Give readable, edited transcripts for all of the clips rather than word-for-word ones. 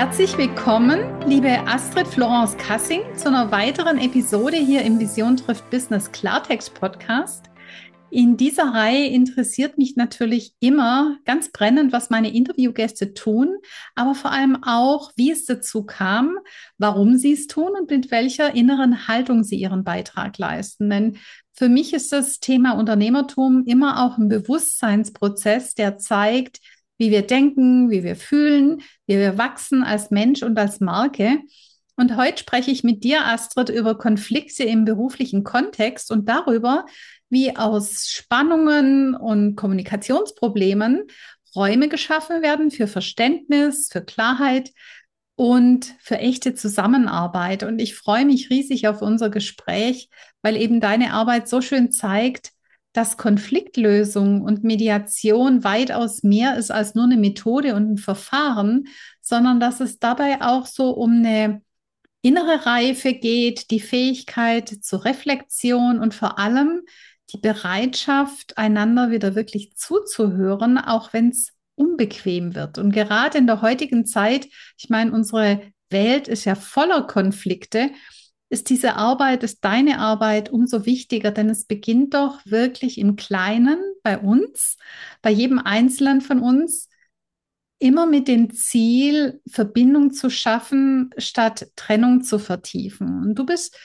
Herzlich willkommen, liebe Astrid Florence Kassing, zu einer weiteren Episode hier im Vision trifft Business Klartext Podcast. In dieser Reihe interessiert mich natürlich immer ganz brennend, was meine Interviewgäste tun, aber vor allem auch, wie es dazu kam, warum sie es tun und mit welcher inneren Haltung sie ihren Beitrag leisten. Denn für mich ist das Thema Unternehmertum immer auch ein Bewusstseinsprozess, der zeigt, wie wir denken, wie wir fühlen, wie wir wachsen als Mensch und als Marke. Und heute spreche ich mit dir, Astrid, über Konflikte im beruflichen Kontext und darüber, wie aus Spannungen und Kommunikationsproblemen Räume geschaffen werden für Verständnis, für Klarheit und für echte Zusammenarbeit. Und ich freue mich riesig auf unser Gespräch, weil eben deine Arbeit so schön zeigt, dass Konfliktlösung und Mediation weitaus mehr ist als nur eine Methode und ein Verfahren, sondern dass es dabei auch so um eine innere Reife geht, die Fähigkeit zur Reflexion und vor allem die Bereitschaft, einander wieder wirklich zuzuhören, auch wenn es unbequem wird. Und gerade in der heutigen Zeit, ich meine, unsere Welt ist ja voller Konflikte, ist diese Arbeit, ist deine Arbeit umso wichtiger, denn es beginnt doch wirklich im Kleinen bei uns, bei jedem Einzelnen von uns, immer mit dem Ziel, Verbindung zu schaffen, statt Trennung zu vertiefen. Und du bist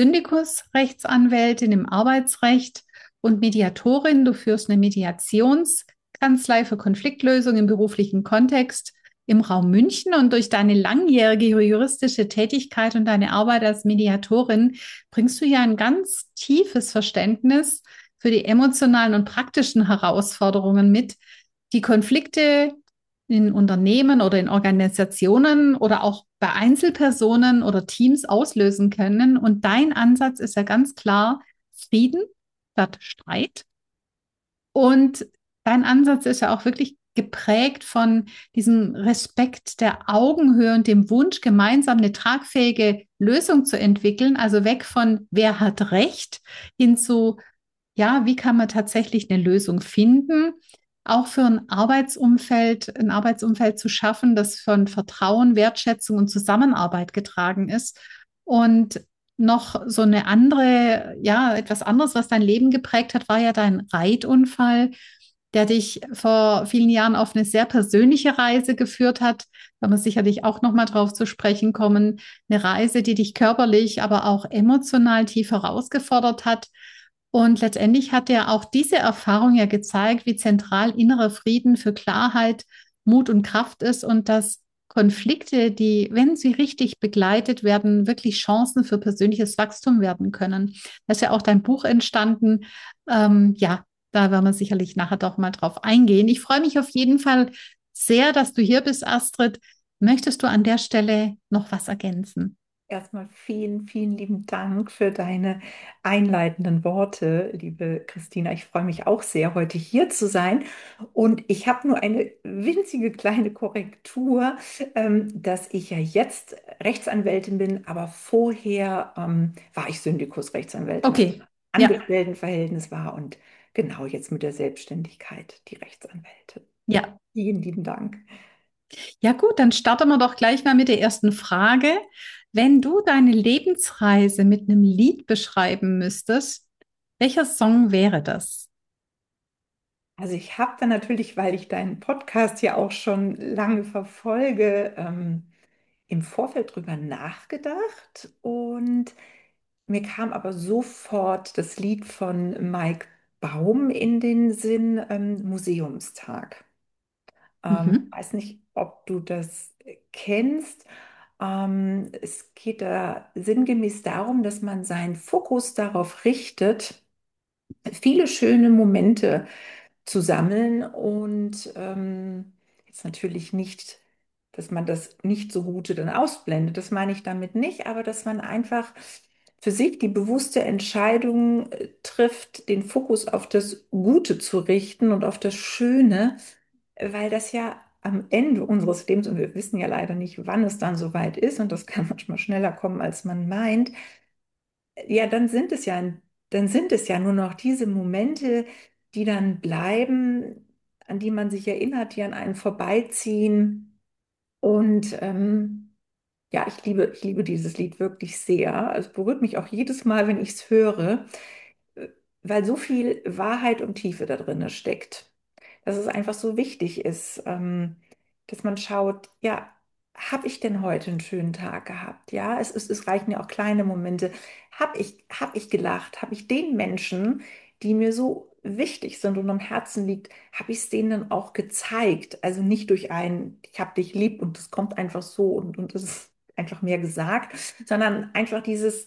Syndikus-Rechtsanwältin im Arbeitsrecht und Mediatorin. Du führst eine Mediationskanzlei für Konfliktlösung im beruflichen Kontext im Raum München. Und durch deine langjährige juristische Tätigkeit und deine Arbeit als Mediatorin bringst du ja ein ganz tiefes Verständnis für die emotionalen und praktischen Herausforderungen mit, die Konflikte in Unternehmen oder in Organisationen oder auch bei Einzelpersonen oder Teams auslösen können. Und dein Ansatz ist ja ganz klar Frieden statt Streit. Und dein Ansatz ist ja auch wirklich geprägt von diesem Respekt der Augenhöhe und dem Wunsch, gemeinsam eine tragfähige Lösung zu entwickeln. Also weg von wer hat Recht hin zu, ja, wie kann man tatsächlich eine Lösung finden? Auch für ein Arbeitsumfeld zu schaffen, das von Vertrauen, Wertschätzung und Zusammenarbeit getragen ist. Und noch so eine andere, ja, etwas anderes, was dein Leben geprägt hat, war ja dein Reitunfall, der dich vor vielen Jahren auf eine sehr persönliche Reise geführt hat. Da muss sicherlich auch noch mal drauf zu sprechen kommen. Eine Reise, die dich körperlich, aber auch emotional tief herausgefordert hat. Und letztendlich hat ja auch diese Erfahrung ja gezeigt, wie zentral innerer Frieden für Klarheit, Mut und Kraft ist und dass Konflikte, die, wenn sie richtig begleitet werden, wirklich Chancen für persönliches Wachstum werden können. Da ist ja auch dein Buch entstanden. Ja, da werden wir sicherlich nachher doch mal drauf eingehen. Ich freue mich auf jeden Fall sehr, dass du hier bist, Astrid. Möchtest du an der Stelle noch was ergänzen? Erstmal vielen, vielen lieben Dank für deine einleitenden Worte, liebe Christina. Ich freue mich auch sehr, heute hier zu sein. Und ich habe nur eine winzige kleine Korrektur, dass ich ja jetzt Rechtsanwältin bin, aber vorher war ich Syndikus-Rechtsanwältin, also Okay, ja, Angestelltenverhältnis war und genau jetzt mit der Selbstständigkeit die Rechtsanwältin. Ja, ja. vielen lieben Dank. Ja gut, dann starten wir doch gleich mal mit der ersten Frage. Wenn du deine Lebensreise mit einem Lied beschreiben müsstest, welcher Song wäre das? Also ich habe da natürlich, weil ich deinen Podcast ja auch schon lange verfolge, im Vorfeld drüber nachgedacht und mir kam aber sofort das Lied von Mike Baum in den Sinn, Museumstag. Mhm. Weiß nicht, ob du das kennst. Es geht da sinngemäß darum, dass man seinen Fokus darauf richtet, viele schöne Momente zu sammeln und jetzt natürlich nicht, dass man das nicht so Gute dann ausblendet, das meine ich damit nicht, aber dass man einfach für sich die bewusste Entscheidung trifft, den Fokus auf das Gute zu richten und auf das Schöne, weil das ja am Ende unseres Lebens, und wir wissen ja leider nicht, wann es dann soweit ist, und das kann manchmal schneller kommen, als man meint, ja, dann sind es ja nur noch diese Momente, die dann bleiben, an die man sich erinnert, die an einen vorbeiziehen. Und ja, ich liebe dieses Lied wirklich sehr. Es berührt mich auch jedes Mal, wenn ich es höre, äh, weil so viel Wahrheit und Tiefe da drin steckt. Dass es einfach so wichtig ist, dass man schaut, ja, habe ich denn heute einen schönen Tag gehabt? Ja, es reichen ja auch kleine Momente. Hab ich gelacht? Habe ich den Menschen, die mir so wichtig sind und am Herzen liegt, habe ich es denen dann auch gezeigt? Also nicht durch ein, ich habe dich lieb und es kommt einfach so und es ist einfach mehr gesagt, sondern einfach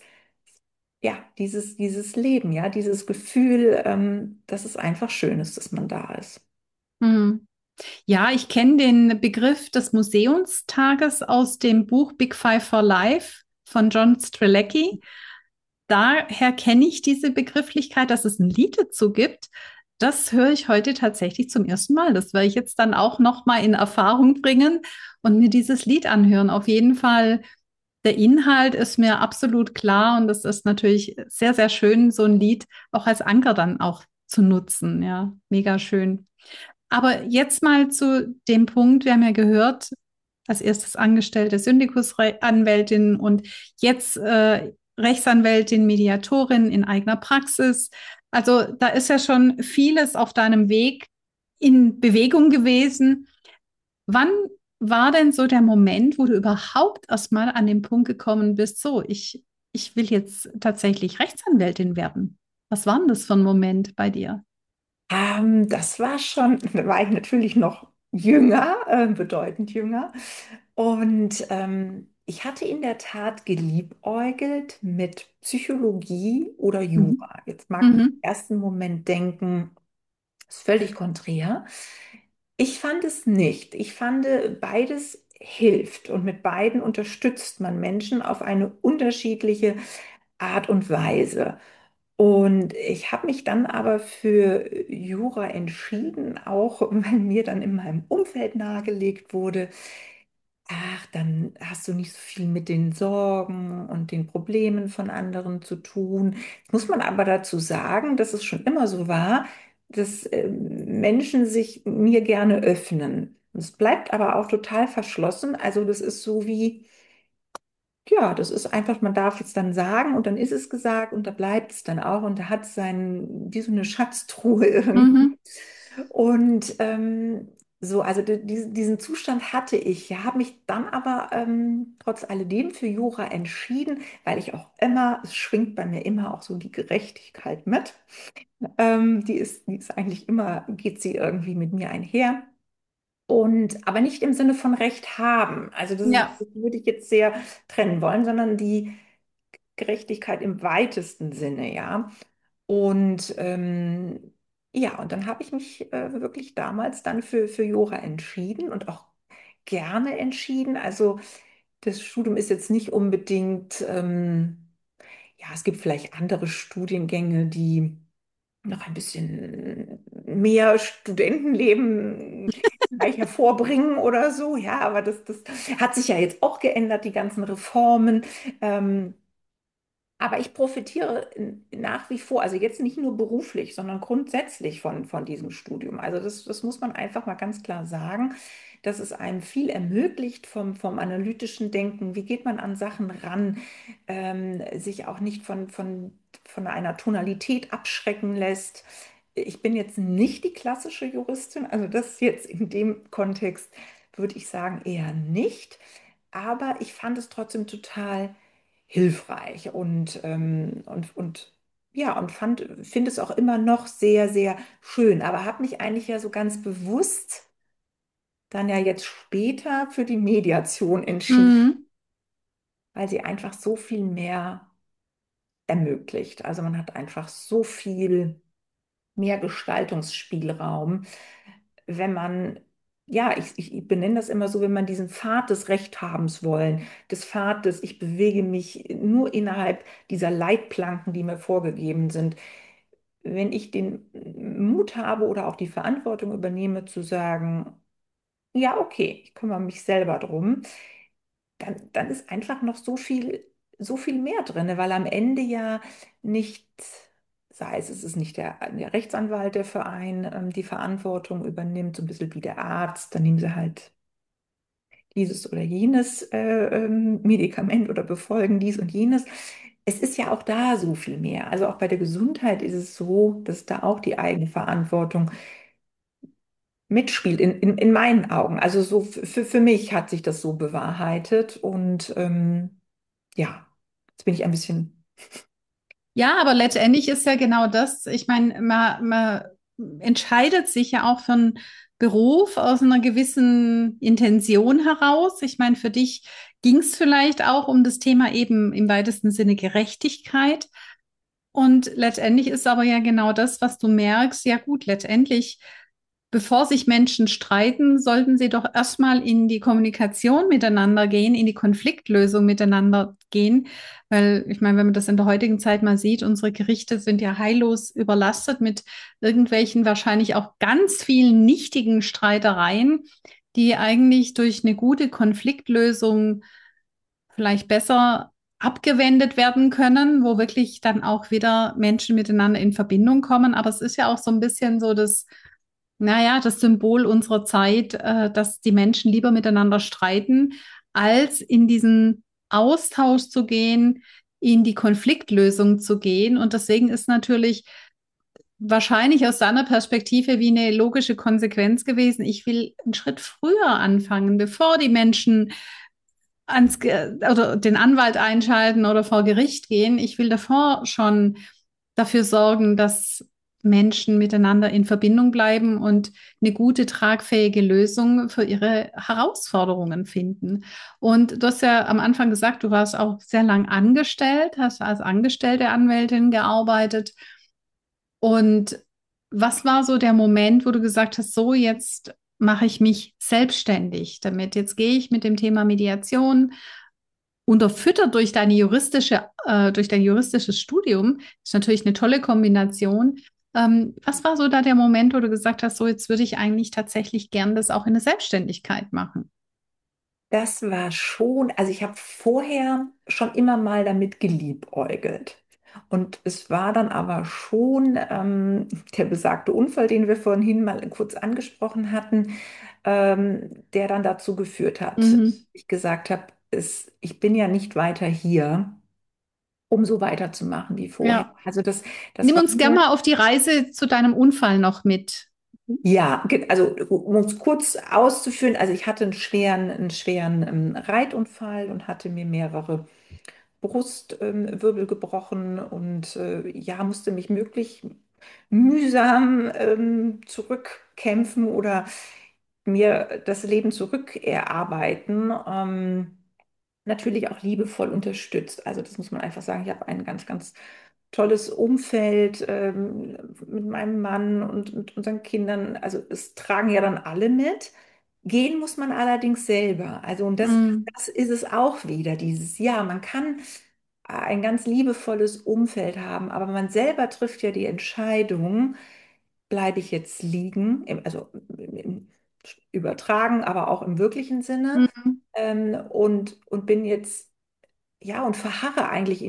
ja, dieses Leben, ja, dieses Gefühl, dass es einfach schön ist, dass man da ist. Mhm. Ja, ich kenne den Begriff des Museumstages aus dem Buch Big Five for Life von John Strzelecki. Daher kenne ich diese Begrifflichkeit, dass es ein Lied dazu gibt. Das höre ich heute tatsächlich zum ersten Mal. Das werde ich jetzt dann auch noch mal in Erfahrung bringen und mir dieses Lied anhören. Auf jeden Fall, der Inhalt ist mir absolut klar und es ist natürlich sehr, sehr schön, so ein Lied auch als Anker dann auch zu nutzen. Ja, mega schön. Aber jetzt mal zu dem Punkt, wir haben ja gehört, als erstes Angestellte Syndikusanwältin und jetzt Rechtsanwältin, Mediatorin in eigener Praxis. Also da ist ja schon vieles auf deinem Weg in Bewegung gewesen. Wann war denn so der Moment, wo du überhaupt erstmal an den Punkt gekommen bist, ich will jetzt tatsächlich Rechtsanwältin werden? Was war denn das für ein Moment bei dir? Das war schon, da war ich natürlich noch jünger, bedeutend jünger. Und ich hatte in der Tat geliebäugelt mit Psychologie oder Mhm. Jura. Jetzt mag man Mhm. im ersten Moment denken, ist völlig konträr. Ich fand es nicht. Ich fand, beides hilft und mit beiden unterstützt man Menschen auf eine unterschiedliche Art und Weise. Und ich habe mich dann aber für Jura entschieden, auch weil mir dann in meinem Umfeld nahegelegt wurde, ach, dann hast du nicht so viel mit den Sorgen und den Problemen von anderen zu tun. Jetzt muss man aber dazu sagen, dass es schon immer so war, dass Menschen sich mir gerne öffnen. Es bleibt aber auch total verschlossen. Also das ist so wie, ja, das ist einfach, man darf es dann sagen und dann ist es gesagt und da bleibt es dann auch und da hat es wie so eine Schatztruhe irgendwie. Mhm. Und so, also diesen Zustand hatte ich. Ja, habe mich dann aber trotz alledem für Jura entschieden, weil ich auch immer, es schwingt bei mir immer auch so die Gerechtigkeit mit. Die ist eigentlich immer, geht sie irgendwie mit mir einher. Und aber nicht im Sinne von Recht haben. Also Ja. das würde ich jetzt sehr trennen wollen, sondern die Gerechtigkeit im weitesten Sinne, ja. Und ja, und dann habe ich mich wirklich damals dann für Jura entschieden und auch gerne entschieden. Also das Studium ist jetzt nicht unbedingt, ja, es gibt vielleicht andere Studiengänge, die noch ein bisschen mehr Studentenleben gleich hervorbringen oder so. Ja, aber das hat sich ja jetzt auch geändert, die ganzen Reformen. Ähm, aber ich profitiere nach wie vor, also jetzt nicht nur beruflich, sondern grundsätzlich von diesem Studium. Also das muss man einfach mal ganz klar sagen, dass es einem viel ermöglicht vom analytischen Denken. Wie geht man an Sachen ran, sich auch nicht von einer Tonalität abschrecken lässt. Ich bin jetzt nicht die klassische Juristin, also das jetzt in dem Kontext würde ich sagen eher nicht. Aber ich fand es trotzdem total hilfreich und ja, und finde es auch immer noch sehr, sehr schön. Aber habe mich eigentlich ja so ganz bewusst dann ja jetzt später für die Mediation entschieden, Mhm. weil sie einfach so viel mehr ermöglicht. Also man hat einfach so viel mehr Gestaltungsspielraum, wenn man, ja, ich benenne das immer so, wenn man diesen Pfad des Rechthabens wollen, des Pfades, ich bewege mich nur innerhalb dieser Leitplanken, die mir vorgegeben sind. Wenn ich den Mut habe oder auch die Verantwortung übernehme, zu sagen, ja, okay, ich kümmere mich selber drum, dann ist einfach noch so viel mehr drin, weil am Ende ja nicht, sei es ist nicht der Rechtsanwalt, der Verein die Verantwortung übernimmt, so ein bisschen wie der Arzt, dann nehmen sie halt dieses oder jenes Medikament oder befolgen dies und jenes. Es ist ja auch da so viel mehr. Also auch bei der Gesundheit ist es so, dass da auch die eigene Verantwortung mitspielt, in meinen Augen. Also so für mich hat sich das so bewahrheitet und ja, jetzt bin ich ein bisschen. Ja, aber letztendlich ist ja genau das. Ich meine, man entscheidet sich ja auch für einen Beruf aus einer gewissen Intention heraus. Ich meine, für dich ging es vielleicht auch um das Thema eben im weitesten Sinne Gerechtigkeit. Und letztendlich ist aber ja genau das, was du merkst. Ja gut, letztendlich, bevor sich Menschen streiten, sollten sie doch erstmal in die Kommunikation miteinander gehen, in die Konfliktlösung miteinander gehen. Weil ich meine, wenn man das in der heutigen Zeit mal sieht, unsere Gerichte sind ja heillos überlastet mit irgendwelchen wahrscheinlich auch ganz vielen nichtigen Streitereien, die eigentlich durch eine gute Konfliktlösung vielleicht besser abgewendet werden können, wo wirklich dann auch wieder Menschen miteinander in Verbindung kommen. Aber es ist ja auch so ein bisschen so das, naja, das Symbol unserer Zeit, dass die Menschen lieber miteinander streiten, als in diesen Austausch zu gehen, in die Konfliktlösung zu gehen. Und deswegen ist natürlich wahrscheinlich aus seiner Perspektive wie eine logische Konsequenz gewesen. Ich will einen Schritt früher anfangen, bevor die Menschen oder den Anwalt einschalten oder vor Gericht gehen. Ich will davor schon dafür sorgen, dass Menschen miteinander in Verbindung bleiben und eine gute, tragfähige Lösung für ihre Herausforderungen finden. Und du hast ja am Anfang gesagt, du warst auch sehr lang angestellt, hast als angestellte Anwältin gearbeitet. Und was war so der Moment, wo du gesagt hast, so jetzt mache ich mich selbstständig damit. Jetzt gehe ich mit dem Thema Mediation unterfüttert durch dein juristisches Studium, ist natürlich eine tolle Kombination. Was war so da der Moment, wo du gesagt hast, so jetzt würde ich eigentlich tatsächlich gern das auch in der Selbstständigkeit machen? Das war schon, also ich habe vorher schon immer mal damit geliebäugelt. Und es war dann aber schon der besagte Unfall, den wir vorhin mal kurz angesprochen hatten, der dann dazu geführt hat, Mhm. ich gesagt habe, ich bin ja nicht weiter hier, um so weiterzumachen wie vorher. Ja. Also das Nimm war uns gerne mal auf die Reise zu deinem Unfall noch mit. ja, also um es kurz auszuführen, also ich hatte einen schweren Reitunfall und hatte mir mehrere Brustwirbel gebrochen und ja, musste mich möglich mühsam zurückkämpfen oder mir das Leben zurückerarbeiten. Natürlich auch liebevoll unterstützt. Also das muss man einfach sagen. Ich habe ein ganz, ganz tolles Umfeld mit meinem Mann und unseren Kindern. Also es tragen ja dann alle mit. Gehen muss man allerdings selber. Also und Mhm. das ist es auch wieder, dieses Jahr. Man kann ein ganz liebevolles Umfeld haben, aber man selber trifft ja die Entscheidung, bleibe ich jetzt liegen, also im Übertragen, aber auch im wirklichen Sinne, Mhm. und bin jetzt, ja, und verharre eigentlich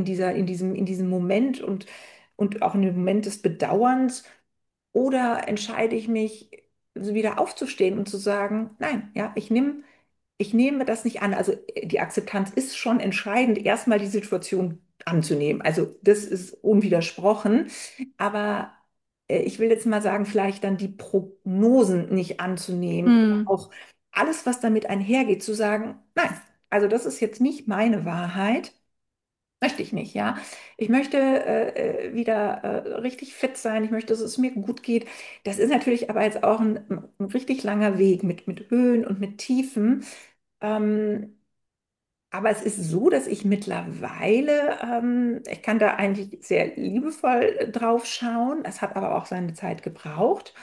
in diesem Moment und auch in dem Moment des Bedauerns, oder entscheide ich mich, so wieder aufzustehen und zu sagen, nein, ja, ich nehme das nicht an. Also die Akzeptanz ist schon entscheidend, erstmal die Situation anzunehmen. Also das ist unwidersprochen. Aber ich will jetzt mal sagen, vielleicht dann die Prognosen nicht anzunehmen oder Mhm. auch alles, was damit einhergeht, zu sagen, nein, also das ist jetzt nicht meine Wahrheit. Möchte ich nicht, ja. Ich möchte wieder richtig fit sein. Ich möchte, dass es mir gut geht. Das ist natürlich aber jetzt auch ein richtig langer Weg mit Höhen und mit Tiefen. Ähm, aber es ist so, dass ich mittlerweile, ich kann da eigentlich sehr liebevoll drauf schauen. Es hat aber auch seine Zeit gebraucht.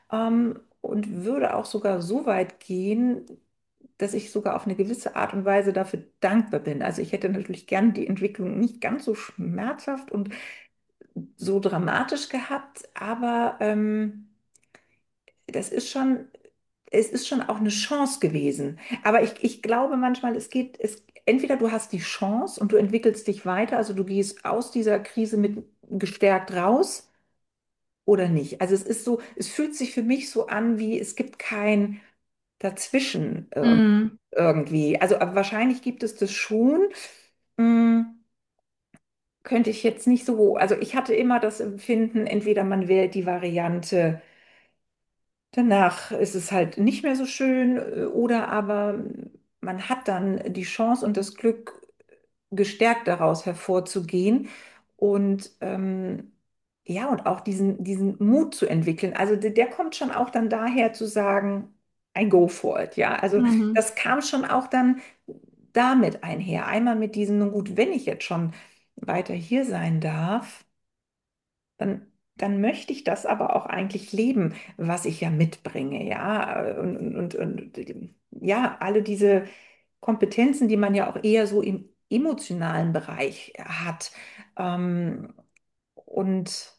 Und würde auch sogar so weit gehen, dass ich sogar auf eine gewisse Art und Weise dafür dankbar bin. Also ich hätte natürlich gern die Entwicklung nicht ganz so schmerzhaft und so dramatisch gehabt, aber das ist schon, es ist schon auch eine Chance gewesen. Aber ich glaube manchmal, entweder du hast die Chance und du entwickelst dich weiter, also du gehst aus dieser Krise mit gestärkt raus oder nicht. Also es ist so, es fühlt sich für mich so an, wie es gibt kein dazwischen Mhm. irgendwie. Also wahrscheinlich gibt es das schon. Mm, Könnte ich jetzt nicht so, also ich hatte immer das Empfinden, entweder man wählt die Variante, danach ist es halt nicht mehr so schön, oder aber man hat dann die Chance und das Glück, gestärkt daraus hervorzugehen und ja, und auch diesen Mut zu entwickeln. Also der kommt schon auch dann daher zu sagen, I go for it, ja. Also Mhm. das kam schon auch dann damit einher. Einmal mit diesem, nun gut, wenn ich jetzt schon weiter hier sein darf, dann möchte ich das aber auch eigentlich leben, was ich ja mitbringe, ja. Und ja, alle diese Kompetenzen, die man ja auch eher so im emotionalen Bereich hat. Ähm, und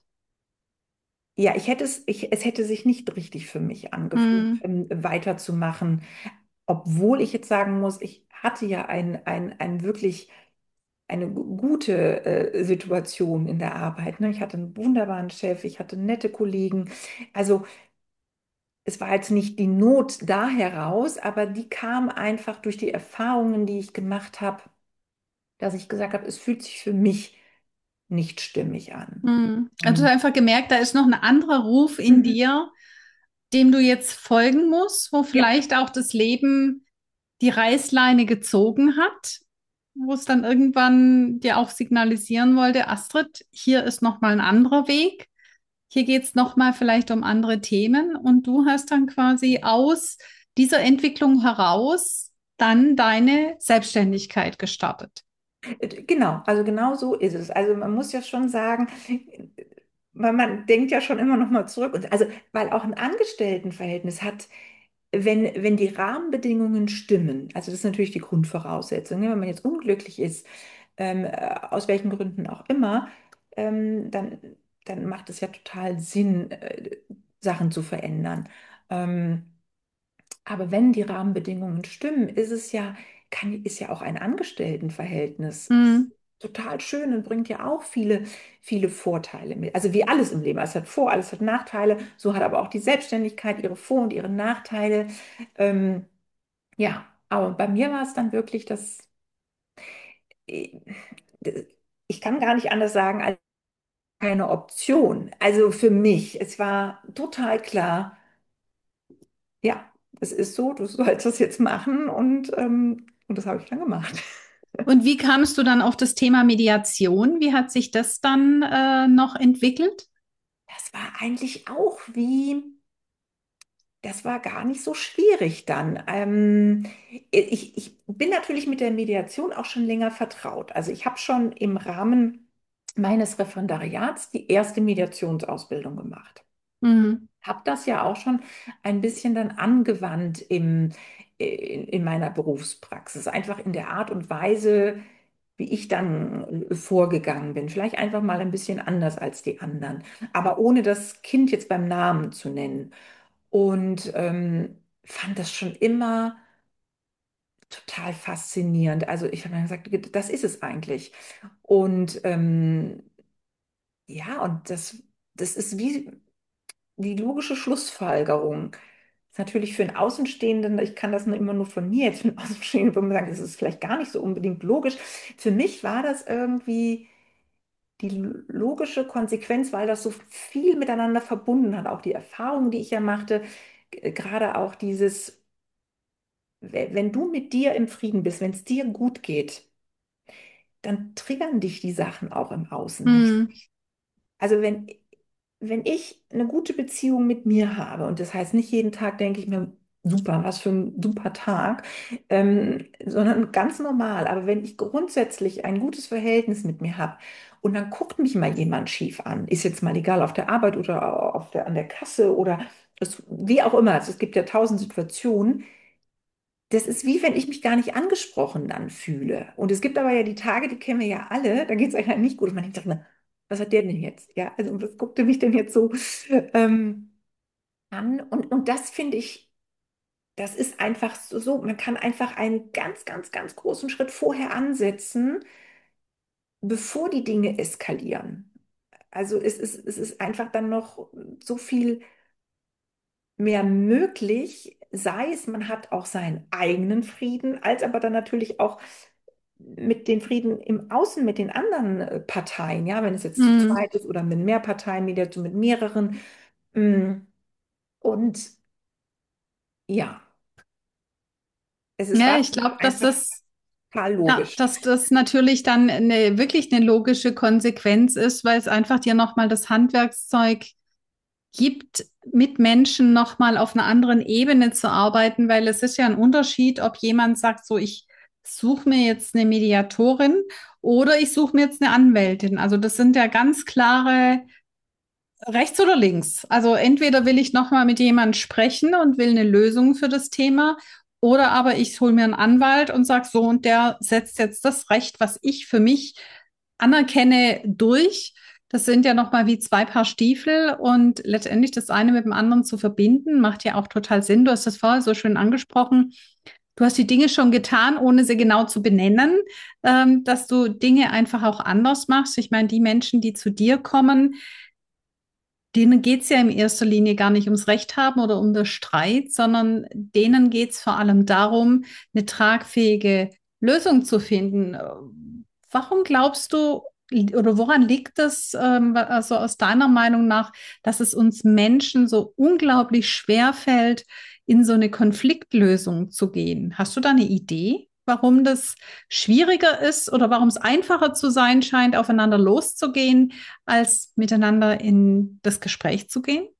ja, es hätte sich nicht richtig für mich angefühlt, Mhm. weiterzumachen, obwohl ich jetzt sagen muss, ich hatte ja ein wirklich eine gute Situation in der Arbeit. Ne? Ich hatte einen wunderbaren Chef, ich hatte nette Kollegen. Also es war jetzt nicht die Not da heraus, aber die kam einfach durch die Erfahrungen, die ich gemacht habe, dass ich gesagt habe, es fühlt sich für mich nicht stimmig an. Mhm. Also du Und hast einfach gemerkt, da ist noch ein anderer Ruf in mhm. dir, dem du jetzt folgen musst, wo Ja, vielleicht auch das Leben die Reißleine gezogen hat, wo es dann irgendwann dir auch signalisieren wollte, Astrid, hier ist noch mal ein anderer Weg. Hier geht es noch mal vielleicht um andere Themen und du hast dann quasi aus dieser Entwicklung heraus dann deine Selbstständigkeit gestartet. genau, also genau so ist es. Also man muss ja schon sagen, weil man denkt ja schon immer noch mal zurück. Und also, weil auch ein Angestelltenverhältnis hat, wenn die Rahmenbedingungen stimmen, also das ist natürlich die Grundvoraussetzung, ne? Wenn man jetzt unglücklich ist, aus welchen Gründen auch immer, dann macht es ja total Sinn, Sachen zu verändern. Ähm, aber wenn die Rahmenbedingungen stimmen, ist ja auch ein Angestelltenverhältnis Mhm. total schön und bringt ja auch viele Vorteile mit. Also wie alles im Leben. Es hat alles hat Nachteile. So hat aber auch die Selbstständigkeit ihre Vor- und ihre Nachteile. Ähm, ja, aber bei mir war es dann wirklich äh, ich kann gar nicht anders sagen, als keine Option. Also für mich, es war total klar, ja, es ist so, du sollst das jetzt machen und das habe ich dann gemacht. Und wie kamst du dann auf das Thema Mediation? Wie hat sich das dann noch entwickelt? Das war eigentlich auch das war gar nicht so schwierig dann. Ich bin natürlich mit der Mediation auch schon länger vertraut. Also ich habe schon im Rahmen meines Referendariats die erste Mediationsausbildung gemacht. Mhm. Habe das ja auch schon ein bisschen dann angewandt in meiner Berufspraxis, einfach in der Art und Weise, wie ich dann vorgegangen bin. Vielleicht einfach mal ein bisschen anders als die anderen, aber ohne das Kind jetzt beim Namen zu nennen. Und fand das schon immer total faszinierend. Also ich habe dann gesagt, das ist es eigentlich. Und ja, und das ist wie die logische Schlussfolgerung. Ist natürlich für einen Außenstehenden, ich kann das nur immer nur von mir jetzt, für einen Außenstehenden würde man sagen, das ist vielleicht gar nicht so unbedingt logisch. Für mich war das irgendwie die logische Konsequenz, weil das so viel miteinander verbunden hat. Auch die Erfahrungen, die ich ja machte, gerade auch dieses, wenn du mit dir im Frieden bist, wenn es dir gut geht, dann triggern dich die Sachen auch im Außen nicht. Mhm. Also wenn ich eine gute Beziehung mit mir habe, und das heißt nicht jeden Tag denke ich mir, super, was für ein super Tag, sondern ganz normal. Aber wenn ich grundsätzlich ein gutes Verhältnis mit mir habe und dann guckt mich mal jemand schief an, ist jetzt mal egal auf der Arbeit oder an der Kasse oder wie auch immer, also es gibt ja tausend Situationen, das ist wie wenn ich mich gar nicht angesprochen dann fühle. Und es gibt aber ja die Tage, die kennen wir ja alle, da geht es einem nicht gut. Und man denkt, na, was hat der denn jetzt? Ja, also was guckt er mich denn jetzt so ähm, an? Und das finde ich, das ist einfach man kann einfach einen ganz, ganz, ganz großen Schritt vorher ansetzen, bevor die Dinge eskalieren. Also es ist einfach dann noch so viel mehr möglich, sei es, man hat auch seinen eigenen Frieden, als aber dann natürlich auch mit den Frieden im Außen mit den anderen Parteien, ja, wenn es jetzt zu Mhm. zweit ist oder mit mehr Parteien, Mediation mit mehreren. Mm, Und ja, Ja, war ich für mich glaube, dass einfach das total Ja, logisch. dass das natürlich dann wirklich eine logische Konsequenz ist, weil es einfach dir nochmal das Handwerkszeug gibt, mit Menschen nochmal auf einer anderen Ebene zu arbeiten, weil es ist ja ein Unterschied, ob jemand sagt, so, ich suche mir jetzt eine Mediatorin oder ich suche mir jetzt eine Anwältin. Also das sind ja ganz klare rechts oder links. Also entweder will ich nochmal mit jemandem sprechen und will eine Lösung für das Thema, oder aber ich hole mir einen Anwalt und sage so, und der setzt jetzt das Recht, was ich für mich anerkenne, durch. Das sind ja nochmal wie zwei Paar Stiefel und letztendlich das eine mit dem anderen zu verbinden, macht ja auch total Sinn. Du hast das vorher so schön angesprochen. Du hast die Dinge schon getan, ohne sie genau zu benennen, dass du Dinge einfach auch anders machst. Ich meine, die Menschen, die zu dir kommen, denen geht es ja in erster Linie gar nicht ums Recht haben oder um den Streit, sondern denen geht es vor allem darum, eine tragfähige Lösung zu finden. Warum glaubst du oder woran liegt es, also aus deiner Meinung nach, dass es uns Menschen so unglaublich schwer fällt, in so eine Konfliktlösung zu gehen? Hast du da eine Idee, warum das schwieriger ist oder warum es einfacher zu sein scheint, aufeinander loszugehen, als miteinander in das Gespräch zu gehen?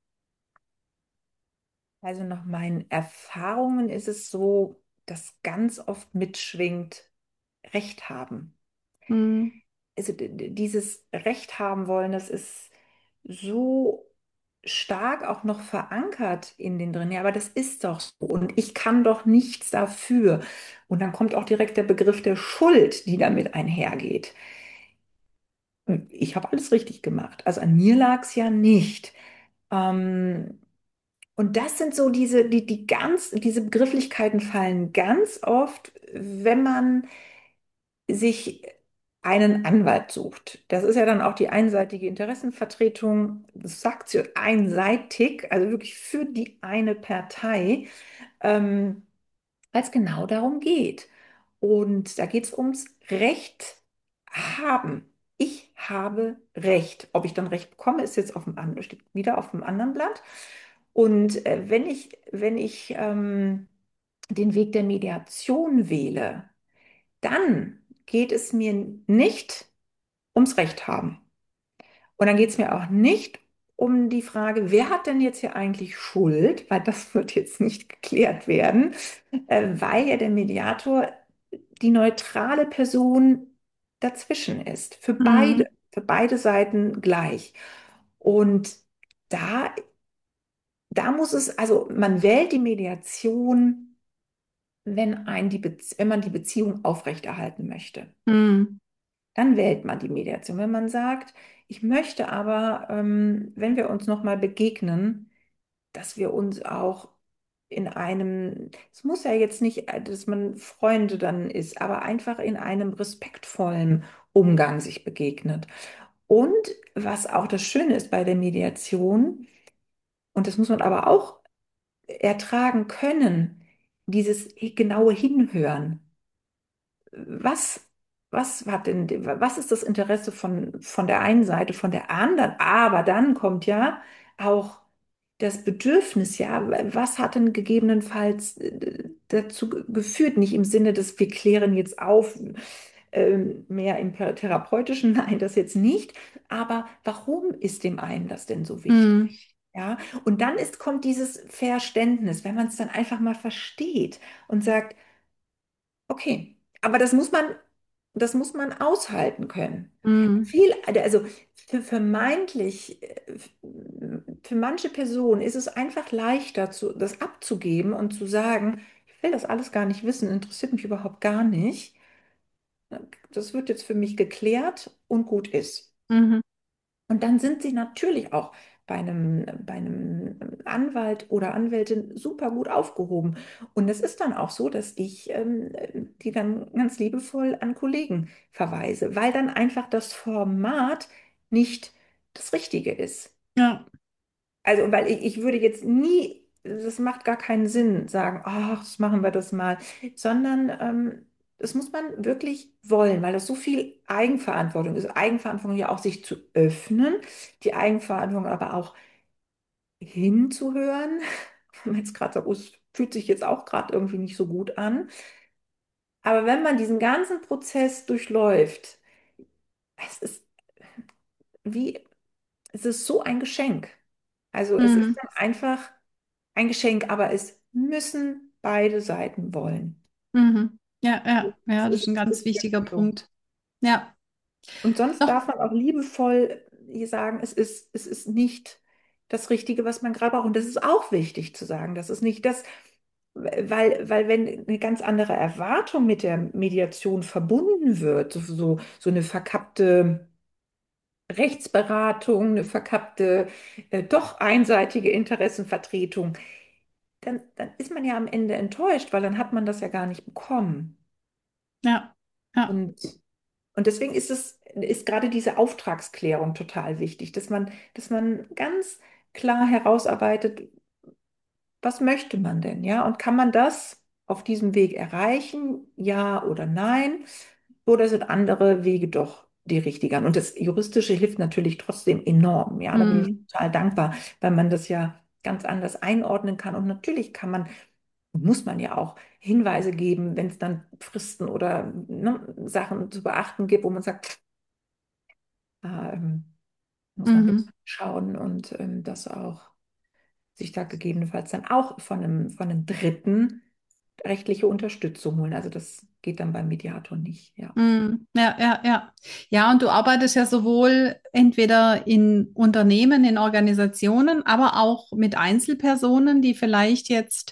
Also nach meinen Erfahrungen ist es so, dass ganz oft mitschwingt Recht haben. Hm, Also dieses Recht haben wollen, das ist so stark auch noch verankert in den drin. Ja, aber das ist doch so und ich kann doch nichts dafür. Und dann kommt auch direkt der Begriff der Schuld, die damit einhergeht. Ich habe alles richtig gemacht. Also an mir lag es ja nicht. Ähm, und das sind so diese Begrifflichkeiten fallen ganz oft, wenn man sich einen Anwalt sucht. Das ist ja dann auch die einseitige Interessenvertretung, das sagt sie einseitig, also wirklich für die eine Partei, ähm, weil es genau darum geht. Und da geht es ums Recht haben. Ich habe Recht. Ob ich dann Recht bekomme, ist jetzt steht wieder auf dem anderen Blatt. Und wenn ich den Weg der Mediation wähle, dann geht es mir nicht ums Recht haben. Und dann geht es mir auch nicht um die Frage, wer hat denn jetzt hier eigentlich Schuld, weil das wird jetzt nicht geklärt werden, weil ja der Mediator die neutrale Person dazwischen ist, hm, für beide Seiten gleich. Und da, da muss es, also man wählt die Mediation, wenn man die Beziehung aufrechterhalten möchte. hm, Dann wählt man die Mediation. Wenn man sagt, ich möchte aber, wenn wir uns nochmal begegnen, dass wir uns auch in einem, es muss ja jetzt nicht, dass man Freunde dann ist, aber einfach in einem respektvollen Umgang sich begegnet. Und was auch das Schöne ist bei der Mediation, und das muss man aber auch ertragen können, dieses genaue Hinhören. Was, was ist das Interesse von der einen Seite, von der anderen? Aber dann kommt ja auch das Bedürfnis, ja, was hat denn gegebenenfalls dazu geführt? Nicht im Sinne des, wir klären jetzt auf, mehr im Therapeutischen, nein, das jetzt nicht. Aber warum ist dem einen das denn so wichtig? hm, Ja, und dann kommt dieses Verständnis, wenn man es dann einfach mal versteht und sagt, okay, aber das muss man aushalten können. hm, Viel, also für vermeintlich, für manche Personen ist es einfach leichter, das abzugeben und zu sagen, ich will das alles gar nicht wissen, interessiert mich überhaupt gar nicht. Das wird jetzt für mich geklärt und gut ist. mhm. Und dann sind sie natürlich auch bei einem Anwalt oder Anwältin super gut aufgehoben. Und es ist dann auch so, dass ich die dann ganz liebevoll an Kollegen verweise, weil dann einfach das Format nicht das Richtige ist. Ja, Also, weil ich würde jetzt nie das macht gar keinen Sinn, sagen, ach, das machen wir das mal, sondern das muss man wirklich wollen, weil das so viel Eigenverantwortung ist. Eigenverantwortung ja auch sich zu öffnen, die Eigenverantwortung aber auch hinzuhören. Wenn man jetzt gerade sagt, oh, es fühlt sich jetzt auch gerade irgendwie nicht so gut an. Aber wenn man diesen ganzen Prozess durchläuft, es ist wie, es ist so ein Geschenk. Also es ist Mhm. dann einfach ein Geschenk, aber es müssen beide Seiten wollen. Mhm. Ja, ja, Es ja, das ist ein ist ganz wichtiger wirklich so. Punkt. Ja. Und sonst Noch, darf man auch liebevoll hier sagen, es ist nicht das Richtige, was man gerade braucht. Und das ist auch wichtig zu sagen. Das ist nicht das, weil wenn eine ganz andere Erwartung mit der Mediation verbunden wird, so eine verkappte Rechtsberatung, eine verkappte, doch einseitige Interessenvertretung, dann ist man ja am Ende enttäuscht, weil dann hat man das ja gar nicht bekommen. ja, ja. Und, und deswegen ist gerade diese Auftragsklärung total wichtig, dass man ganz klar herausarbeitet, was möchte man denn, ja? Und kann man das auf diesem Weg erreichen, ja oder nein? Oder sind andere Wege doch die richtigen? Und das Juristische hilft natürlich trotzdem enorm, ja? Da bin ich Mhm. total dankbar, weil man das ja ganz anders einordnen kann. Und natürlich muss man ja auch Hinweise geben, wenn es dann Fristen oder ne, Sachen zu beachten gibt, wo man sagt, da muss man Mhm. wirklich schauen und das auch sich da gegebenenfalls dann auch von einem Dritten rechtliche Unterstützung holen. Also das geht dann beim Mediator nicht, ja. Mhm. Ja, ja, ja. Ja, und du arbeitest ja sowohl entweder in Unternehmen, in Organisationen, aber auch mit Einzelpersonen, die vielleicht jetzt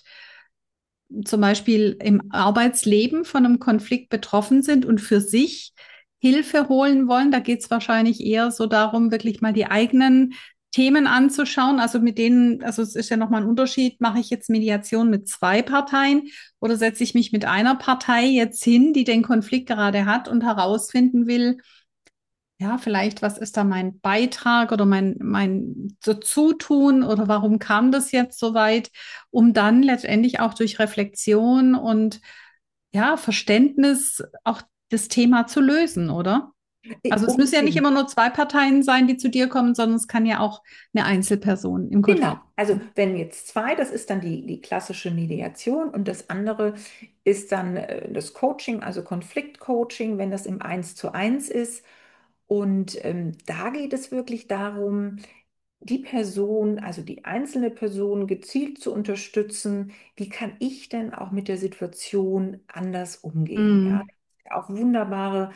zum Beispiel im Arbeitsleben von einem Konflikt betroffen sind und für sich Hilfe holen wollen. Da geht es wahrscheinlich eher so darum, wirklich mal die eigenen Themen anzuschauen. Also mit denen, also es ist ja nochmal ein Unterschied, mache ich jetzt Mediation mit zwei Parteien oder setze ich mich mit einer Partei jetzt hin, die den Konflikt gerade hat und herausfinden will, ja, vielleicht, was ist da mein Beitrag oder mein so Zutun oder warum kam das jetzt so weit, um dann letztendlich auch durch Reflexion und ja, Verständnis auch das Thema zu lösen, oder? Also es müssen ja nicht Unbedingt. immer nur zwei Parteien sein, die zu dir kommen, sondern es kann ja auch eine Einzelperson im Genau. Konflikt Also sein. wenn jetzt zwei, das ist dann die klassische Mediation und das andere ist dann das Coaching, also Konfliktcoaching, wenn das im Eins zu eins ist. Und da geht es wirklich darum, die Person, also die einzelne Person gezielt zu unterstützen. Wie kann ich denn auch mit der Situation anders umgehen? Ja, Mm, auch wunderbare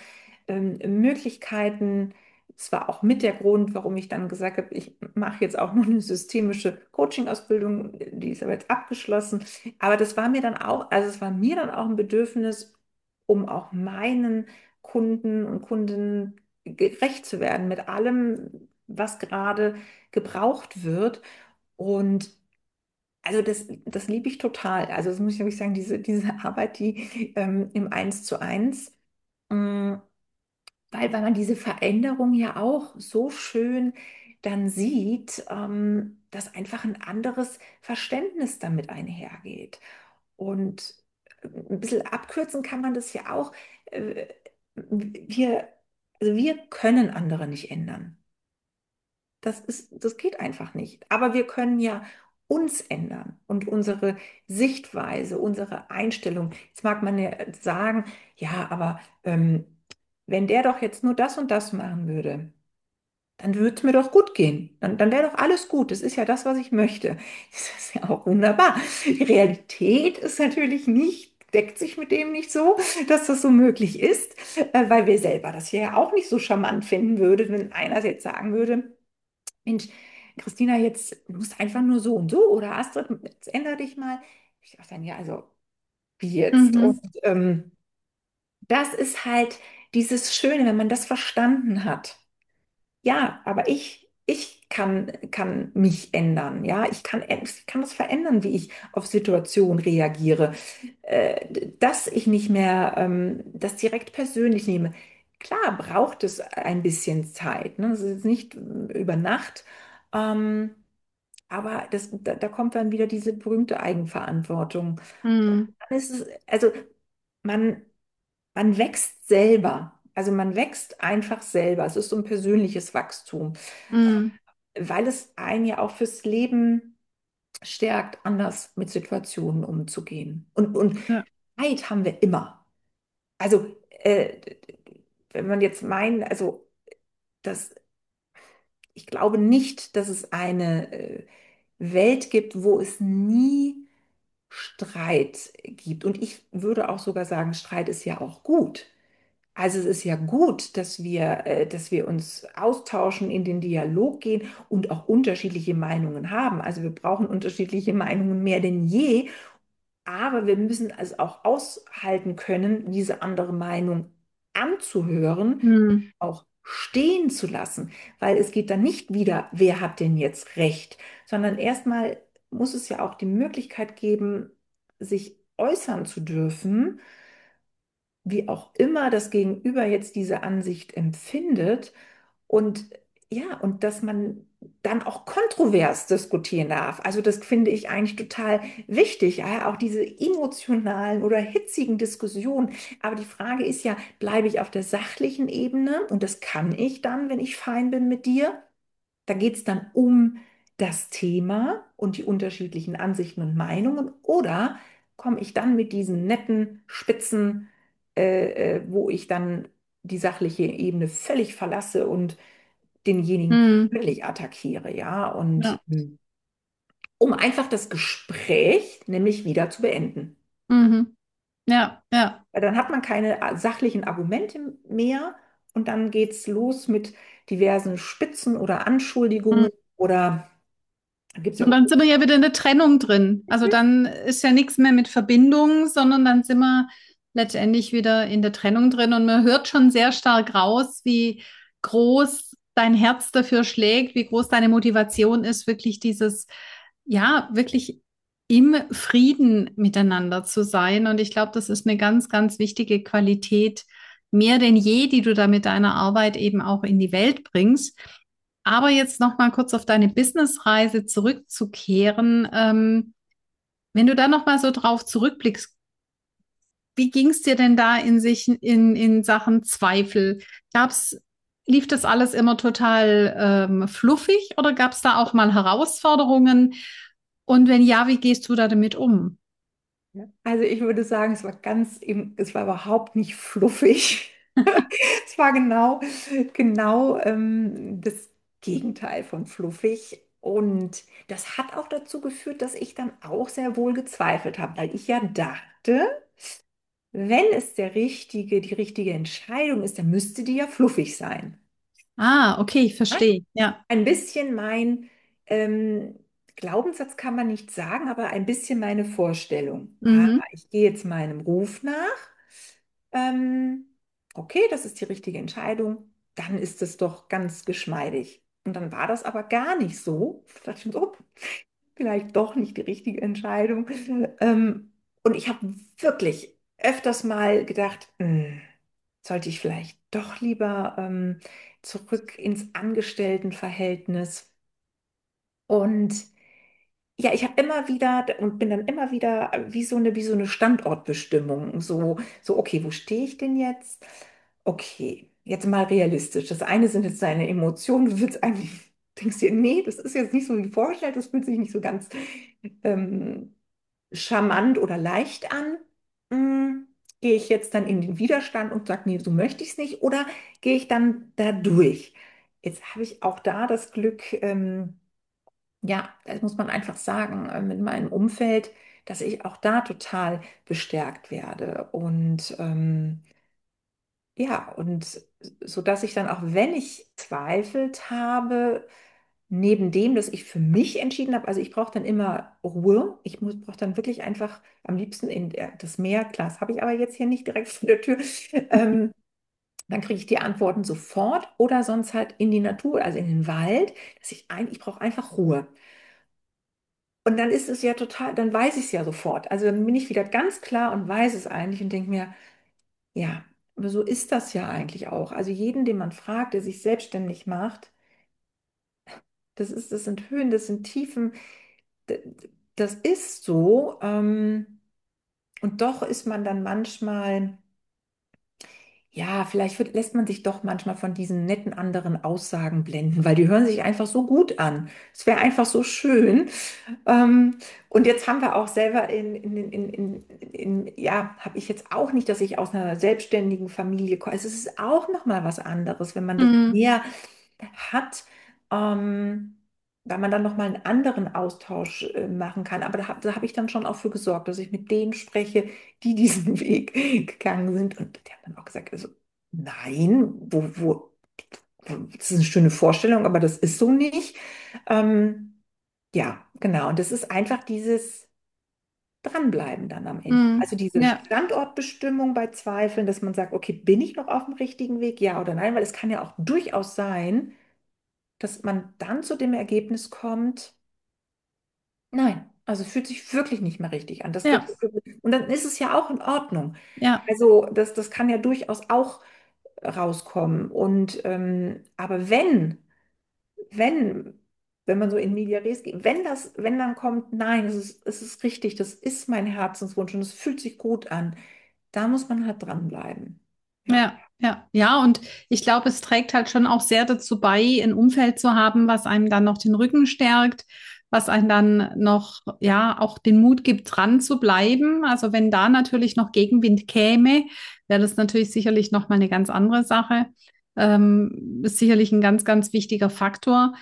Möglichkeiten. Das war auch mit der Grund, warum ich dann gesagt habe, ich mache jetzt auch noch eine systemische Coaching-Ausbildung, die ist aber jetzt abgeschlossen. Aber das war mir dann auch, also es war mir dann auch ein Bedürfnis, um auch meinen Kunden und Kundinnen gerecht zu werden mit allem, was gerade gebraucht wird. Und also das liebe ich total. Also das muss ich wirklich sagen, diese Arbeit, die im Eins zu eins, mh, weil man diese Veränderung ja auch so schön dann sieht, dass einfach ein anderes Verständnis damit einhergeht. Und ein bisschen abkürzen kann man das ja auch. Äh, Wir, also wir können andere nicht ändern. Das geht einfach nicht. Aber wir können ja uns ändern und unsere Sichtweise, unsere Einstellung. Jetzt mag man ja sagen, ja, aber wenn der doch jetzt nur das und das machen würde, dann würde es mir doch gut gehen. Dann wäre doch alles gut. Das ist ja das, was ich möchte. Das ist ja auch wunderbar. Die Realität ist natürlich nicht, deckt sich mit dem nicht so, dass das so möglich ist, weil wir selber das hier ja auch nicht so charmant finden würden, wenn einer jetzt sagen würde, Mensch, Christina, jetzt musst einfach nur so und so oder Astrid, jetzt ändere dich mal. Ich dachte dann, ja, also wie jetzt? Und mhm, das ist halt dieses Schöne, wenn man das verstanden hat. Ja, aber ich kann mich ändern. Ja, ich kann das verändern, wie ich auf Situationen reagiere. Dass ich nicht mehr das direkt persönlich nehme. Klar braucht es ein bisschen Zeit. Ne? Es ist nicht über Nacht. Ähm, aber da kommt dann wieder diese berühmte Eigenverantwortung. Mhm. Dann ist es, also man, man wächst selber. Also man wächst einfach selber. Es ist so ein persönliches Wachstum, Mhm. weil es einen ja auch fürs Leben stärkt, anders mit Situationen umzugehen. Und Ja. Zeit haben wir immer. Also wenn man jetzt meint, also das, ich glaube nicht, dass es eine Welt gibt, wo es nie Streit gibt. Und ich würde auch sogar sagen, Streit ist ja auch gut. Also es ist ja gut, dass wir uns austauschen, in den Dialog gehen und auch unterschiedliche Meinungen haben. Also wir brauchen unterschiedliche Meinungen mehr denn je, aber wir müssen es auch aushalten können, diese andere Meinung anzuhören, Mhm. auch stehen zu lassen, weil es geht dann nicht wieder, wer hat denn jetzt recht, sondern erstmal muss es ja auch die Möglichkeit geben, sich äußern zu dürfen, wie auch immer das Gegenüber jetzt diese Ansicht empfindet und ja, und dass man dann auch kontrovers diskutieren darf. Also das finde ich eigentlich total wichtig, ja, auch diese emotionalen oder hitzigen Diskussionen. Aber die Frage ist ja, bleibe ich auf der sachlichen Ebene? Und das kann ich dann, wenn ich fein bin mit dir. Da geht es dann um das Thema und die unterschiedlichen Ansichten und Meinungen. Oder komme ich dann mit diesen netten Spitzen, wo ich dann die sachliche Ebene völlig verlasse und denjenigen Mhm. persönlich attackiere, ja, und Ja. um einfach das Gespräch nämlich wieder zu beenden. Mhm. Ja, ja. Weil dann hat man keine sachlichen Argumente mehr und dann geht es los mit diversen Spitzen oder Mhm. Anschuldigungen oder gibt es ja Und auch. dann sind wir ja wieder in der Trennung drin. Also dann ist ja nichts mehr mit Verbindung, sondern dann sind wir letztendlich wieder in der Trennung drin. Und man hört schon sehr stark raus, wie groß dein Herz dafür schlägt, wie groß deine Motivation ist, wirklich dieses, ja, wirklich im Frieden miteinander zu sein. Und ich glaube, das ist eine ganz, ganz wichtige Qualität, mehr denn je, die du da mit deiner Arbeit eben auch in die Welt bringst. Aber jetzt noch mal kurz auf deine Businessreise zurückzukehren. Wenn du da noch mal so drauf zurückblickst, wie ging es dir denn da in Sachen Zweifel? Gab's, lief das alles immer total fluffig oder gab es da auch mal Herausforderungen? Und wenn ja, wie gehst du da damit um? Ja. Also ich würde sagen, es war überhaupt nicht fluffig. Es war genau das Gegenteil von fluffig. Und das hat auch dazu geführt, dass ich dann auch sehr wohl gezweifelt habe, weil ich ja dachte, wenn es die richtige Entscheidung ist, dann müsste die ja fluffig sein. Ah, okay, ich Ja? verstehe. Ja. Ein bisschen mein ähm, Glaubenssatz kann man nicht sagen, aber ein bisschen meine Vorstellung. Mhm. Ich gehe jetzt meinem Ruf nach. Ähm, okay, das ist die richtige Entscheidung. Dann ist es doch ganz geschmeidig. Und dann war das aber gar nicht so. Da dachte ich mir so, oh, vielleicht doch nicht die richtige Entscheidung. Und ich habe wirklich öfters mal gedacht, sollte ich vielleicht doch lieber zurück ins Angestelltenverhältnis. Und ja, ich habe immer wieder und bin dann immer wieder wie so eine Standortbestimmung. So, okay, wo stehe ich denn jetzt? Okay, jetzt mal realistisch. Das eine sind jetzt deine Emotionen. Du willst eigentlich, denkst dir, nee, das ist jetzt nicht so wie vorgestellt, das fühlt sich nicht so ganz ähm, charmant oder leicht an. Hm, gehe ich jetzt dann in den Widerstand und sage, nee, so möchte ich es nicht? Oder gehe ich dann da durch? Jetzt habe ich auch da das Glück, ja, das muss man einfach sagen, mit meinem Umfeld, dass ich auch da total bestärkt werde. Und ja, und so dass ich dann auch, wenn ich zweifelt habe, neben dem, dass ich für mich entschieden habe, also ich brauche dann immer Ruhe. Brauche dann wirklich einfach am liebsten das Meer. Klar, das habe ich aber jetzt hier nicht direkt vor der Tür. Ähm, Dann kriege ich die Antworten sofort oder sonst halt in die Natur, also in den Wald, ich brauche einfach Ruhe. Und dann ist es ja total, dann weiß ich es ja sofort. Also dann bin ich wieder ganz klar und weiß es eigentlich und denke mir, ja, aber so ist das ja eigentlich auch. Also jeden, den man fragt, der sich selbstständig macht, das sind Höhen, das sind Tiefen. D- Das ist so. Und doch ist man dann manchmal, ja, lässt man sich doch manchmal von diesen netten anderen Aussagen blenden, weil die hören sich einfach so gut an. Es wäre einfach so schön. Ähm, und jetzt haben wir auch selber ja, habe ich jetzt auch nicht, dass ich aus einer selbstständigen Familie komme. Also es ist auch noch mal was anderes, wenn man das Mhm. mehr hat, weil man dann noch mal einen anderen Austausch machen kann. Aber da hab ich dann schon auch für gesorgt, dass ich mit denen spreche, die diesen Weg gegangen sind. Und die haben dann auch gesagt, also nein, das ist eine schöne Vorstellung, aber das ist so nicht. Ja, genau. Und das ist einfach dieses Dranbleiben dann am Ende. Mhm. Also diese Ja, Standortbestimmung bei Zweifeln, dass man sagt, okay, bin ich noch auf dem richtigen Weg? Ja oder nein? Weil es kann ja auch durchaus sein, dass man dann zu dem Ergebnis kommt, nein, also fühlt sich wirklich nicht mehr richtig an. ja, Und dann ist es ja auch in Ordnung. ja, Also das kann ja durchaus auch rauskommen. Aber wenn, wenn man so in Media res geht, wenn dann kommt, nein, es ist richtig, das ist mein Herzenswunsch und es fühlt sich gut an, da muss man halt dranbleiben. Ja. ja, ja, ja. Und ich glaube, es trägt halt schon auch sehr dazu bei, ein Umfeld zu haben, was einem dann noch den Rücken stärkt, was einem dann noch, ja, auch den Mut gibt, dran zu bleiben. Also wenn da natürlich noch Gegenwind käme, wäre das natürlich sicherlich noch mal eine ganz andere Sache. Ist sicherlich ein ganz, ganz wichtiger Faktor.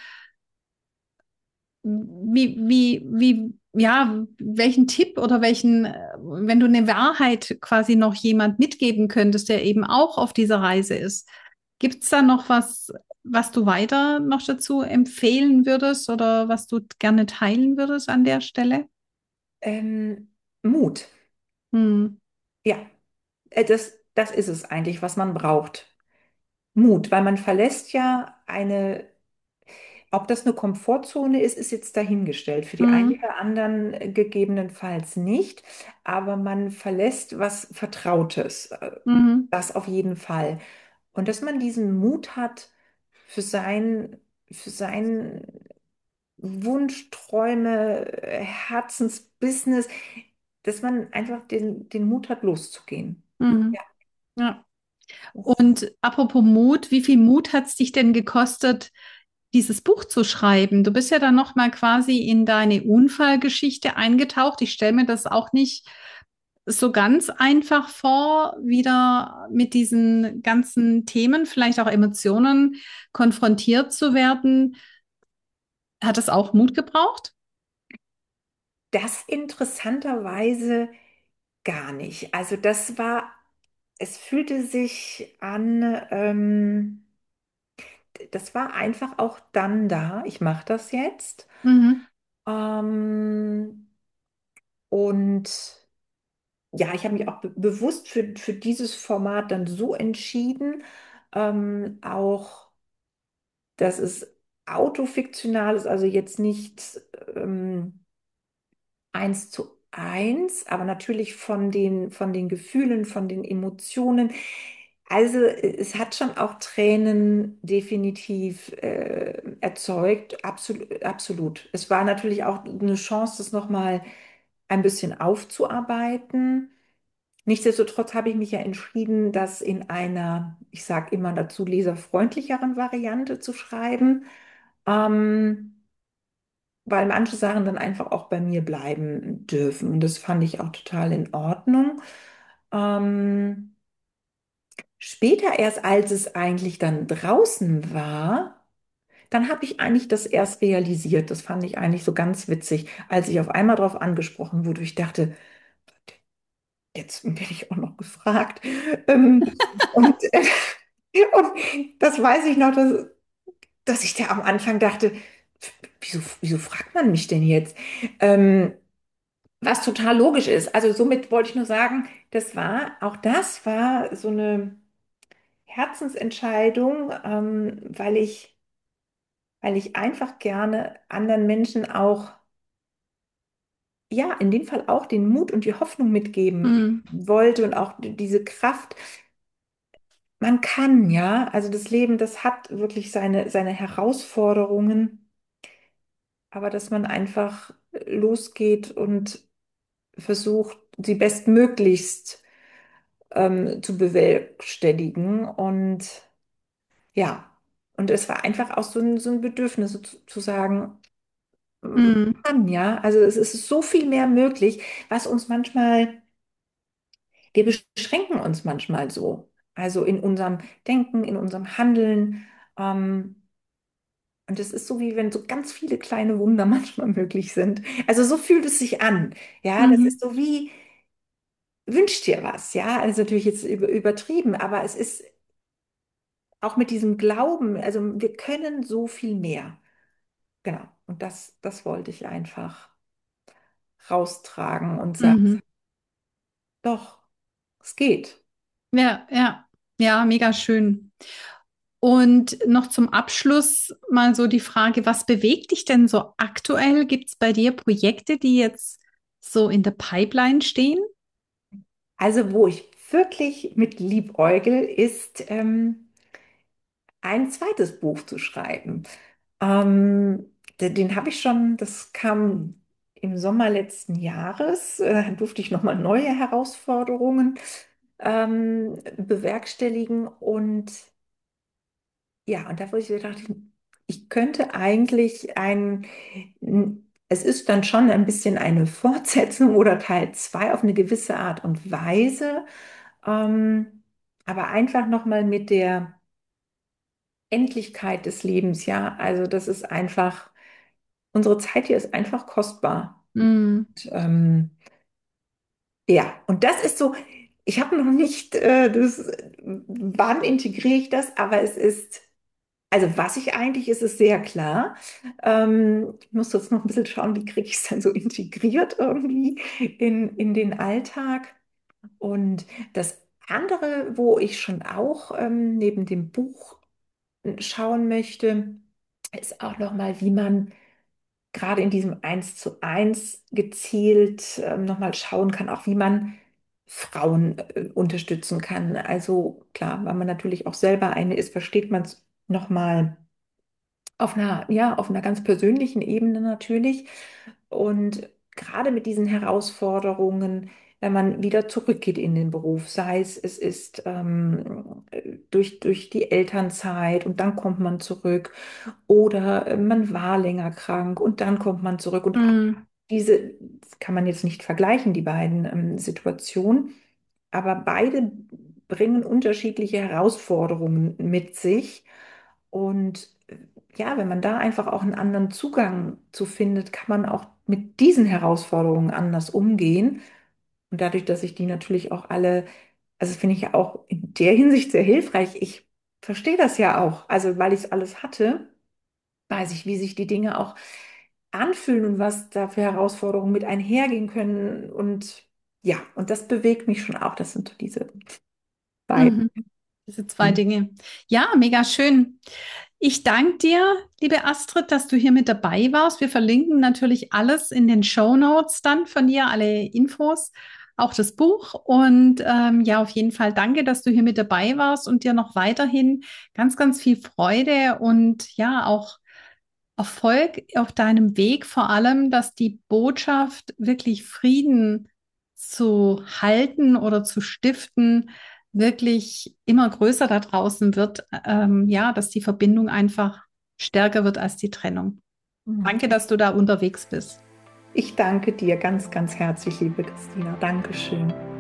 Ja, welchen Tipp oder wenn du eine Wahrheit quasi noch jemand mitgeben könntest, der eben auch auf dieser Reise ist, gibt es da noch was, was du weiter noch dazu empfehlen würdest oder was du gerne teilen würdest an der Stelle? Mut, Hm. ja, das ist es eigentlich, was man braucht. Mut, weil man verlässt ja ob das eine Komfortzone ist, ist jetzt dahingestellt. Für die einen Hm. oder anderen gegebenenfalls nicht, aber man verlässt was Vertrautes. Hm. Das auf jeden Fall. Und dass man diesen Mut hat für sein Wunsch, Träume, Herzensbusiness, dass man einfach den Mut hat, loszugehen. Hm. Ja, Ja. das, Und apropos Mut, wie viel Mut hat es dich denn gekostet, dieses Buch zu schreiben? Du bist ja dann noch mal quasi in deine Unfallgeschichte eingetaucht. Ich stelle mir das auch nicht so ganz einfach vor, wieder mit diesen ganzen Themen, vielleicht auch Emotionen konfrontiert zu werden. Hat es auch Mut gebraucht? das interessanterweise gar nicht. Also es fühlte sich an, das war einfach auch dann da. Ich mache das jetzt. Mhm. Ähm, und ja, ich habe mich auch bewusst für dieses Format dann so entschieden, auch, dass es autofiktional ist, also jetzt nicht eins zu eins, aber natürlich von den Gefühlen, von den Emotionen. Also es hat schon auch Tränen definitiv erzeugt, absolut, absolut. Es war natürlich auch eine Chance, das nochmal ein bisschen aufzuarbeiten. Nichtsdestotrotz habe ich mich ja entschieden, das in einer, ich sage immer dazu, leserfreundlicheren Variante zu schreiben. Ähm, Weil manche Sachen dann einfach auch bei mir bleiben dürfen. Und das fand ich auch total in Ordnung. Ähm, Später erst, als es eigentlich dann draußen war, dann habe ich eigentlich das erst realisiert. Das fand ich eigentlich so ganz witzig, als ich auf einmal darauf angesprochen wurde. Ich dachte, jetzt bin ich auch noch gefragt. Ähm, und, und das weiß ich noch, dass ich da am Anfang dachte, wieso fragt man mich denn jetzt? Ähm, Was total logisch ist. Also somit wollte ich nur sagen, auch das war so eine Herzensentscheidung, weil ich einfach gerne anderen Menschen auch, ja, in dem Fall auch den Mut und die Hoffnung mitgeben Mhm. wollte und auch diese Kraft. Ja, also das Leben, das hat wirklich seine Herausforderungen. aber dass man einfach losgeht und versucht, sie bestmöglichst zu bewerkstelligen. Und ja, und es war einfach auch so ein Bedürfnis, zu sagen, Mhm. ja, also es ist so viel mehr möglich, was uns manchmal, wir beschränken uns manchmal so. Also in unserem Denken, in unserem Handeln. Ähm, und es ist so, wie wenn so ganz viele kleine Wunder manchmal möglich sind. Also so fühlt es sich an. Ja, das ist Mhm. so wie, wünsch dir was. Ja, also natürlich jetzt übertrieben, aber es ist auch mit diesem Glauben, also wir können so viel mehr. Genau. Und das wollte ich einfach raustragen und sagen, Mhm. doch, es geht. Ja, ja, ja, mega schön. Und noch zum Abschluss mal so die Frage, was bewegt dich denn so aktuell? Gibt es bei dir Projekte, die jetzt so in der Pipeline stehen? Also, wo ich wirklich mit liebäugel, ist ein zweites Buch zu schreiben. Den habe ich schon, das kam im Sommer letzten Jahres, durfte ich nochmal neue Herausforderungen bewerkstelligen. Und ja, und da wo ich gedacht, ich könnte eigentlich es ist dann schon ein bisschen eine Fortsetzung oder Teil 2 auf eine gewisse Art und Weise, aber einfach nochmal mit der Endlichkeit des Lebens, ja. Also das ist einfach, unsere Zeit hier ist einfach kostbar. Mhm. Und, ja, und das ist so, ich habe noch nicht, wann integriere ich das, aber es ist, also was ich eigentlich, ist es sehr klar. Ich muss jetzt noch ein bisschen schauen, wie kriege ich es dann so integriert irgendwie in den Alltag. Und das andere, wo ich schon auch neben dem Buch schauen möchte, ist auch nochmal, wie man gerade in diesem 1:1 gezielt nochmal schauen kann, auch wie man Frauen unterstützen kann. Also klar, weil man natürlich auch selber eine ist, versteht man es nochmal auf einer, ja, auf einer ganz persönlichen Ebene natürlich. Und gerade mit diesen Herausforderungen, wenn man wieder zurückgeht in den Beruf, sei es ist durch die Elternzeit und dann kommt man zurück oder man war länger krank und dann kommt man zurück. Und auch Mhm. diese kann man jetzt nicht vergleichen, die beiden Situationen, aber beide bringen unterschiedliche Herausforderungen mit sich. Und ja, wenn man da einfach auch einen anderen Zugang zu findet, kann man auch mit diesen Herausforderungen anders umgehen. Und dadurch, dass ich die natürlich auch alle, also das finde ich ja auch in der Hinsicht sehr hilfreich. Ich verstehe das ja auch. Also weil ich es alles hatte, weiß ich, wie sich die Dinge auch anfühlen und was da für Herausforderungen mit einhergehen können. Und ja, und das bewegt mich schon auch. Das sind so diese beiden. Mhm. Diese zwei Dinge. Ja, mega schön. Ich danke dir, liebe Astrid, dass du hier mit dabei warst. Wir verlinken natürlich alles in den Show Notes dann von dir, alle Infos, auch das Buch. Und ja, auf jeden Fall danke, dass du hier mit dabei warst und dir noch weiterhin ganz, ganz viel Freude und ja, auch Erfolg auf deinem Weg, vor allem, dass die Botschaft, wirklich Frieden zu halten oder zu stiften, wirklich immer größer da draußen wird. Ja, dass die Verbindung einfach stärker wird als die Trennung. Danke, dass du da unterwegs bist. Ich danke dir ganz, ganz herzlich, liebe Christina. Dankeschön.